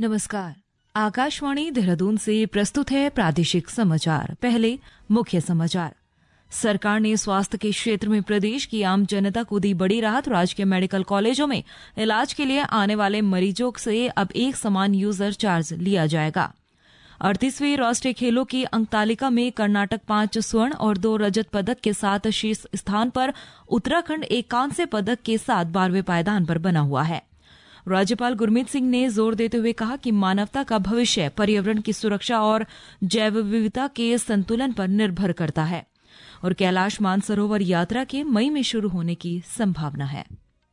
नमस्कार। आकाशवाणी देहरादून से प्रस्तुत है प्रादेशिक समाचार। पहले मुख्य समाचार। सरकार ने स्वास्थ्य के क्षेत्र में प्रदेश की आम जनता को दी बड़ी राहत। राजकीय मेडिकल कॉलेजों में इलाज के लिए आने वाले मरीजों से अब एक समान यूजर चार्ज लिया जाएगा। 38वें राष्ट्रीय खेलों की अंक तालिका में कर्नाटक 5 स्वर्ण और 2 रजत पदक के साथ शीर्ष स्थान पर, उत्तराखंड एक कांस्य पदक के साथ 12वें पायदान पर बना हुआ है। राज्यपाल गुरमीत सिंह ने जोर देते हुए कहा कि मानवता का भविष्य पर्यावरण की सुरक्षा और जैव विविधता के संतुलन पर निर्भर करता है और कैलाश मानसरोवर यात्रा के मई में शुरू होने की संभावना है।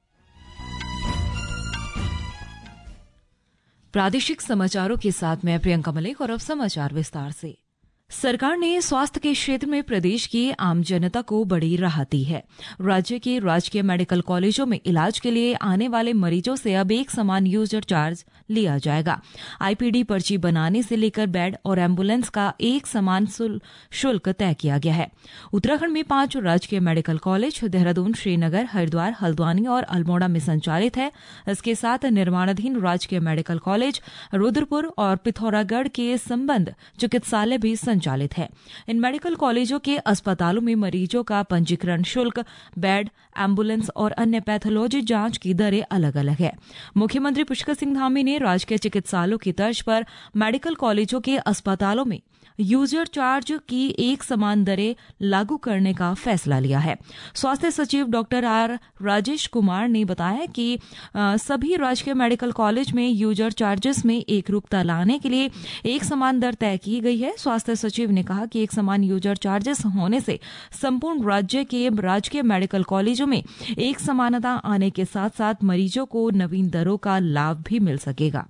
प्रादेशिक समाचारों के साथ मैं प्रियंका मलिक और अब समाचार विस्तार से। सरकार ने स्वास्थ्य के क्षेत्र में प्रदेश की आम जनता को बड़ी राहत दी है। राज्य के राजकीय मेडिकल कॉलेजों में इलाज के लिए आने वाले मरीजों से अब एक समान यूजर चार्ज लिया जाएगा। आईपीडी पर्ची बनाने से लेकर बेड और एम्बुलेंस का एक समान शुल्क तय किया गया है। उत्तराखंड में 5 राजकीय मेडिकल कॉलेज देहरादून, श्रीनगर, हरिद्वार, हल्द्वानी और अल्मोड़ा में संचालित है। इसके साथ निर्माणाधीन राजकीय मेडिकल कॉलेज रुद्रपुर और पिथौरागढ़ के संबंध चिकित्सालय भी संचालित है। इन मेडिकल कॉलेजों के अस्पतालों में मरीजों का पंजीकरण शुल्क, बेड, एम्बुलेंस और अन्य पैथोलॉजी जांच की दरें अलग अलग है। मुख्यमंत्री पुष्कर सिंह धामी ने राजकीय चिकित्सालयों की तर्ज पर मेडिकल कॉलेजों के अस्पतालों में यूजर चार्ज की एक समान दरें लागू करने का फैसला लिया है। स्वास्थ्य सचिव डॉक्टर आर राजेश कुमार ने बताया कि सभी राजकीय मेडिकल कॉलेज में यूजर चार्जेस में एक रूपता लाने के लिए एक समान दर तय की गई है। स्वास्थ्य सचिव ने कहा कि एक समान यूजर चार्जेस होने से संपूर्ण राज्य के राजकीय मेडिकल कॉलेजों में एक समानता आने के साथ साथ मरीजों को नवीन दरों का लाभ भी मिल सकेगा।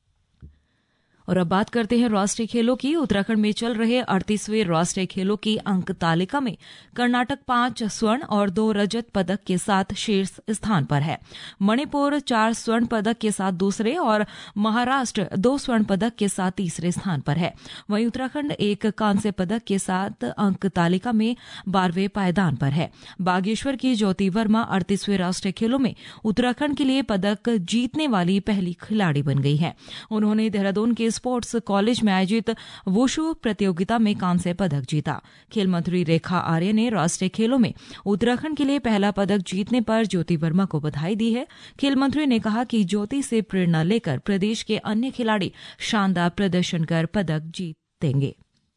और अब बात करते हैं राष्ट्रीय खेलों की। उत्तराखंड में चल रहे 38वें राष्ट्रीय खेलों की अंक तालिका में कर्नाटक 5 स्वर्ण और 2 रजत पदक के साथ शीर्ष स्थान पर है। मणिपुर 4 स्वर्ण पदक के साथ दूसरे और महाराष्ट्र 2 स्वर्ण पदक के साथ तीसरे स्थान पर है। वहीं उत्तराखंड एक कांस्य पदक के साथ अंक तालिका में 12वें पायदान पर है। बागेश्वर की ज्योति वर्मा 38वें राष्ट्रीय खेलों में उत्तराखंड के लिए पदक जीतने वाली पहली खिलाड़ी बन गई है। उन्होंने देहरादून के स्पोर्ट्स कॉलेज में आयोजित वुशु प्रतियोगिता में कांस्य पदक जीता। खेल मंत्री रेखा आर्य ने राष्ट्रीय खेलों में उत्तराखंड के लिए पहला पदक जीतने पर ज्योति वर्मा को बधाई दी है। खेल मंत्री ने कहा कि ज्योति से प्रेरणा लेकर प्रदेश के अन्य खिलाड़ी शानदार प्रदर्शन कर पदक जीतेंगे।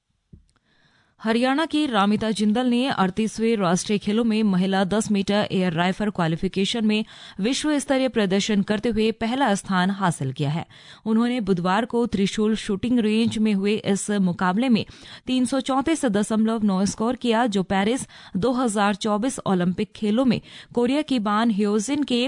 हरियाणा की रामिता जिंदल ने 38वें राष्ट्रीय खेलों में महिला 10 मीटर एयर राइफल क्वालिफिकेशन में विश्व स्तरीय प्रदर्शन करते हुए पहला स्थान हासिल किया है। उन्होंने बुधवार को त्रिशूल शूटिंग रेंज में हुए इस मुकाबले में 334.9 स्कोर किया, जो पेरिस 2024 ओलंपिक खेलों में कोरिया की बान ह्योजिन के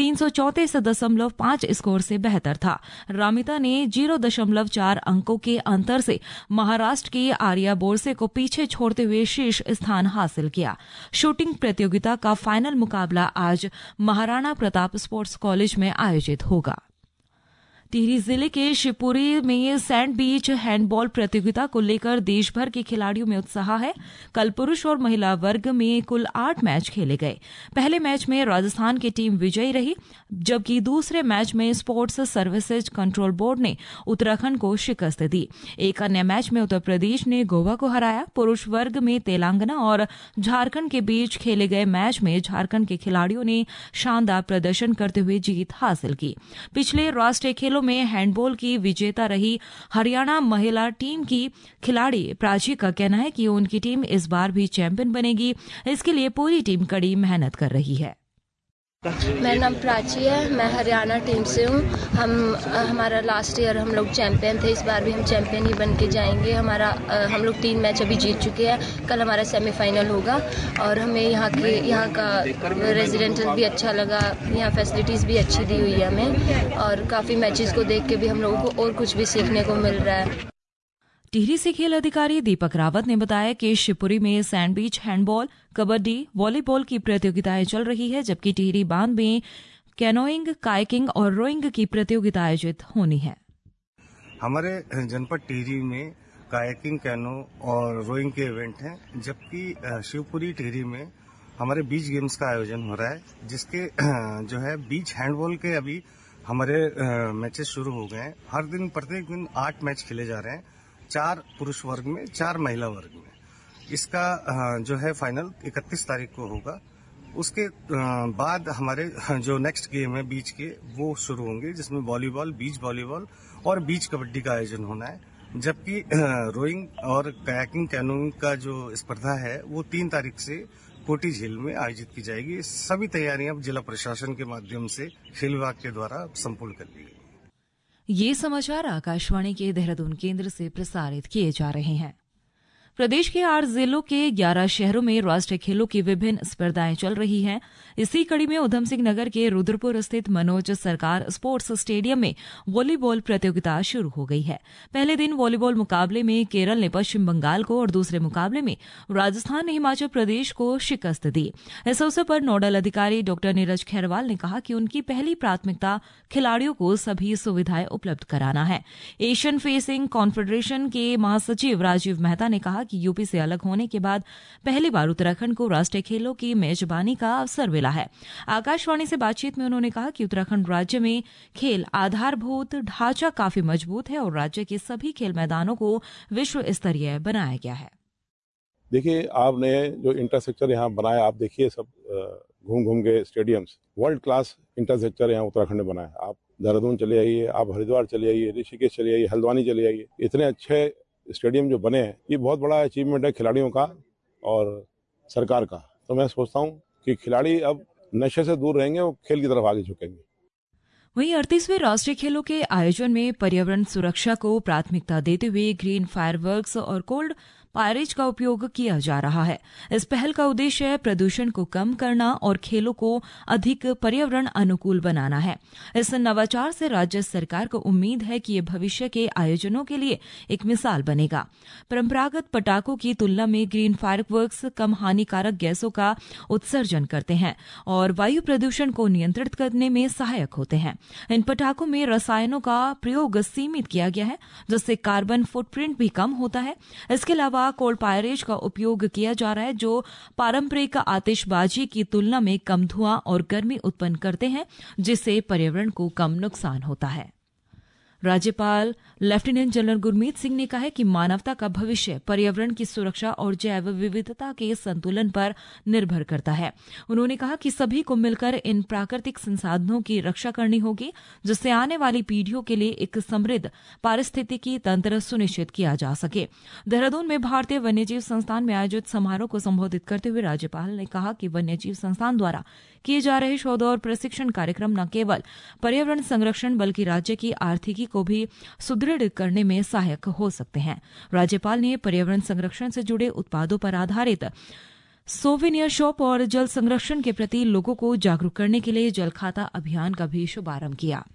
334.5 स्कोर से बेहतर था। रामिता ने 0.4 अंकों के अंतर से महाराष्ट्र की आर्या बोरसे को पीछे छोड़ते हुए शीर्ष स्थान हासिल किया। शूटिंग प्रतियोगिता का फाइनल मुकाबला आज महाराणा प्रताप स्पोर्ट्स कॉलेज में आयोजित होगा। टिहरी जिले के शिवपुरी में सैंड बीच हैंडबॉल प्रतियोगिता को लेकर देश भर के खिलाड़ियों में उत्साह है। कल पुरुष और महिला वर्ग में कुल 8 मैच खेले गए। पहले मैच में राजस्थान की टीम विजयी रही, जबकि दूसरे मैच में स्पोर्ट्स सर्विसेज कंट्रोल बोर्ड ने उत्तराखंड को शिकस्त दी। एक अन्य मैच में उत्तर प्रदेश ने गोवा को हराया। पुरुष वर्ग में तेलंगाना और झारखंड के बीच खेले गए मैच में झारखंड के खिलाड़ियों ने शानदार प्रदर्शन करते हुए जीत हासिल की। पिछले राष्ट्रीय खेलों में हैंडबॉल की विजेता रही हरियाणा महिला टीम की खिलाड़ी प्राची का कहना है कि उनकी टीम इस बार भी चैंपियन बनेगी। इसके लिए पूरी टीम कड़ी मेहनत कर रही है। मेरा नाम प्राची है, मैं हरियाणा टीम से हूँ। हमारा लास्ट ईयर हम लोग चैंपियन थे, इस बार भी हम चैंपियन ही बन के जाएंगे। हम लोग 3 मैच अभी जीत चुके हैं। कल हमारा सेमीफाइनल होगा और हमें यहाँ का रेजिडेंटल भी अच्छा लगा। यहाँ फैसिलिटीज़ भी अच्छी दी हुई है हमें और काफ़ी मैचेस को देख के भी हम लोगों को और कुछ भी सीखने को मिल रहा है। टिहरी से खेल अधिकारी दीपक रावत ने बताया कि शिवपुरी में sand beach handball, kabaddi, volleyball की प्रतियोगिताएं चल रही है, जबकि टिहरी बांध में कैनोइंग, कायाकिंग और रोइंग की प्रतियोगिता आयोजित होनी है। हमारे जनपद टिहरी में कायाकिंग, कैनो और रोइंग के इवेंट हैं, जबकि शिवपुरी टिहरी में हमारे बीच गेम्स का आयोजन हो रहा है, जिसके जो है बीच हैंडबॉल के अभी हमारे मैचेस शुरू हो गए हैं। हर दिन प्रत्येक दिन 8 मैच खेले जा रहे हैं, 4 पुरुष वर्ग में, 4 महिला वर्ग में। इसका जो है फाइनल 31 तारीख को होगा। उसके बाद हमारे जो नेक्स्ट गेम है बीच के, वो शुरू होंगे, जिसमें वॉलीबॉल, बीच वॉलीबॉल और बीच कबड्डी का आयोजन होना है। जबकि रोइंग और कयाकिंग कैनोइंग का जो स्पर्धा है वो 3 तारीख से कोटी झील में आयोजित की जाएगी। सभी तैयारियां जिला प्रशासन के माध्यम से खेल विभाग के द्वारा संपूर्ण कर ली गई। ये समाचार आकाशवाणी के देहरादून केंद्र से प्रसारित किए जा रहे हैं। प्रदेश के 8 जिलों के 11 शहरों में राष्ट्रीय खेलों की विभिन्न स्पर्धाएं चल रही हैं। इसी कड़ी में उधम सिंह नगर के रुद्रपुर स्थित मनोज सरकार स्पोर्ट्स स्टेडियम में वॉलीबॉल प्रतियोगिता शुरू हो गई है। पहले दिन वॉलीबॉल मुकाबले में केरल ने पश्चिम बंगाल को और दूसरे मुकाबले में राजस्थान ने हिमाचल प्रदेश को शिकस्त दी। इस अवसर पर नोडल अधिकारी डॉ नीरज खैरवाल ने कहा कि उनकी पहली प्राथमिकता खिलाड़ियों को सभी सुविधाएं उपलब्ध कराना है। एशियन फेसिंग कॉन्फेडरेशन के महासचिव राजीव मेहता ने कहा कि यूपी से अलग होने के बाद पहली बार उत्तराखंड को राष्ट्रीय खेलों की मेजबानी का अवसर मिला है। आकाशवाणी से बातचीत में उन्होंने कहा कि उत्तराखंड राज्य में खेल आधारभूत ढांचा काफी मजबूत है और राज्य के सभी खेल मैदानों को विश्व स्तरीय बनाया गया है। देखिए, आपने जो इंफ्रास्ट्रक्चर यहाँ बनाया, आप देखिए सब घूम घूम के स्टेडियम्स, वर्ल्ड क्लास इंफ्रास्ट्रक्चर यहाँ उत्तराखंड में बना है। आप देहरादून चले आइए, आप हरिद्वार चले आइए, ऋषिकेश चले आइए, हल्द्वानी चले आइए, इतने अच्छे स्टेडियम जो बने हैं, ये बहुत बड़ा अचीवमेंट है खिलाड़ियों का और सरकार का। तो मैं सोचता हूँ कि खिलाड़ी अब नशे से दूर रहेंगे और खेल की तरफ आगे झुकेंगे। वहीं 38वें राष्ट्रीय खेलों के आयोजन में पर्यावरण सुरक्षा को प्राथमिकता देते हुए ग्रीन फायरवर्क्स और कोल्ड पायरेज का उपयोग किया जा रहा है। इस पहल का उद्देश्य प्रदूषण को कम करना और खेलों को अधिक पर्यावरण अनुकूल बनाना है। इस नवाचार से राज्य सरकार को उम्मीद है कि ये भविष्य के आयोजनों के लिए एक मिसाल बनेगा। परंपरागत पटाखों की तुलना में ग्रीन फायरवर्क्स कम हानिकारक गैसों का उत्सर्जन करते हैं और वायु प्रदूषण को नियंत्रित करने में सहायक होते हैं। इन पटाखों में रसायनों का प्रयोग सीमित किया गया है, जिससे कार्बन फुटप्रिंट भी कम होता है। इसके अलावा कोल्ड पायरेज का उपयोग किया जा रहा है, जो पारंपरिक आतिशबाजी की तुलना में कम धुआं और गर्मी उत्पन्न करते हैं, जिससे पर्यावरण को कम नुकसान होता है। राज्यपाल लेफ्टिनेंट जनरल गुरमीत सिंह ने कहा है कि मानवता का भविष्य पर्यावरण की सुरक्षा और जैव विविधता के संतुलन पर निर्भर करता है। उन्होंने कहा कि सभी को मिलकर इन प्राकृतिक संसाधनों की रक्षा करनी होगी, जिससे आने वाली पीढ़ियों के लिए एक समृद्ध पारिस्थितिकी तंत्र सुनिश्चित किया जा सके। देहरादून में भारतीय वन्यजीव संस्थान में आयोजित समारोह को संबोधित करते हुए राज्यपाल ने कहा कि वन्यजीव संस्थान द्वारा किए जा रहे शोध और प्रशिक्षण कार्यक्रम न केवल पर्यावरण संरक्षण बल्कि राज्य की आर्थिकी को भी सुदृढ़ करने में सहायक हो सकते हैं। राज्यपाल ने पर्यावरण संरक्षण से जुड़े उत्पादों पर आधारित सोवेनियर शॉप और जल संरक्षण के प्रति लोगों को जागरूक करने के लिए जल खाता अभियान का भी शुभारंभ किया।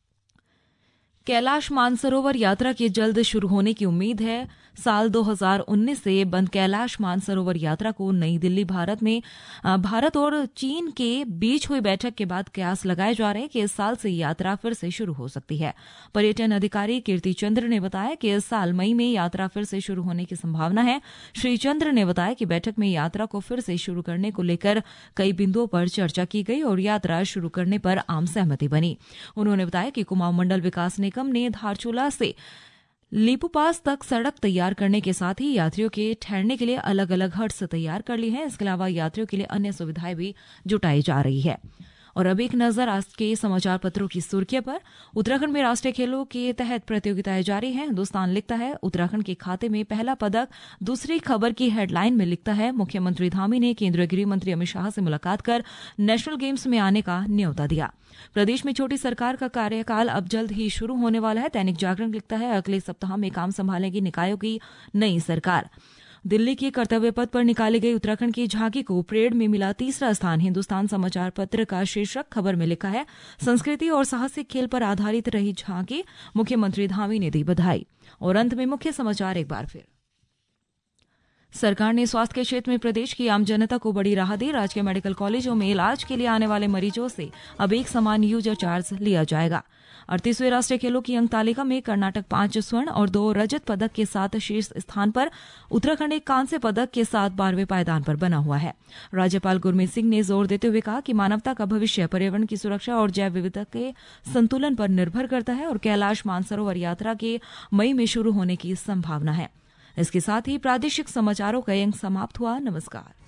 कैलाश मानसरोवर यात्रा के जल्द शुरू होने की उम्मीद है। साल 2019 से बंद कैलाश मानसरोवर यात्रा को नई दिल्ली भारत और चीन के बीच हुई बैठक के बाद कयास लगाए जा रहे हैं कि इस साल से यात्रा फिर से शुरू हो सकती है। पर्यटन अधिकारी कीर्ति चंद्र ने बताया कि इस साल मई में यात्रा फिर से शुरू होने की संभावना है। श्री चंद्र ने बताया कि बैठक में यात्रा को फिर से शुरू करने को लेकर कई बिंदुओं पर चर्चा की गई और यात्रा शुरू करने पर आम सहमति बनी। उन्होंने बताया कि कुमाऊं मंडल विकास निगम ने धारचूला से लीपूपास तक सड़क तैयार करने के साथ ही यात्रियों के ठहरने के लिए अलग अलग हट्स तैयार कर ली हैं। इसके अलावा यात्रियों के लिए अन्य सुविधाएं भी जुटाई जा रही है। और अब एक नजर आज के समाचार पत्रों की सुर्खियों पर। उत्तराखंड में राष्ट्रीय खेलों के तहत प्रतियोगिताएं जारी हैं। हिंदुस्तान लिखता है उत्तराखंड के खाते में पहला पदक। दूसरी खबर की हेडलाइन में लिखता है मुख्यमंत्री धामी ने केंद्रीय गृह मंत्री अमित शाह से मुलाकात कर नेशनल गेम्स में आने का न्योता दिया। प्रदेश में छोटी सरकार का कार्यकाल अब जल्द ही शुरू होने वाला है। दैनिक जागरण लिखता है अगले सप्ताह में काम संभालेगी निकायों की नई सरकार। दिल्ली के कर्तव्य पथ पर निकाली गई उत्तराखंड की झांकी को परेड में मिला तीसरा स्थान। हिंदुस्तान समाचार पत्र का शीर्षक खबर में लिखा है संस्कृति और साहसिक खेल पर आधारित रही झांकी, मुख्यमंत्री धामी ने दी बधाई। और अंत में मुख्य समाचार एक बार फिर। सरकार ने स्वास्थ्य के क्षेत्र में प्रदेश की आम जनता को बड़ी राहत दी। राजकीय मेडिकल कॉलेजों में इलाज के लिए आने वाले मरीजों से अब एक समान यूजर चार्ज लिया जाएगा। 38वें राष्ट्रीय खेलों की अंक तालिका में कर्नाटक 5 स्वर्ण और 2 रजत पदक के साथ शीर्ष स्थान पर, उत्तराखंड एक कांस्य पदक के साथ 12वें पायदान पर बना हुआ है। राज्यपाल गुरमीत सिंह ने जोर देते हुए कहा कि मानवता का भविष्य पर्यावरण की सुरक्षा और जैव विविधता के संतुलन पर निर्भर करता है और कैलाश मानसरोवर यात्रा के मई में शुरू होने की संभावना है। इसके साथ ही प्रादेशिक समाचारों का अंक समाप्त हुआ। नमस्कार।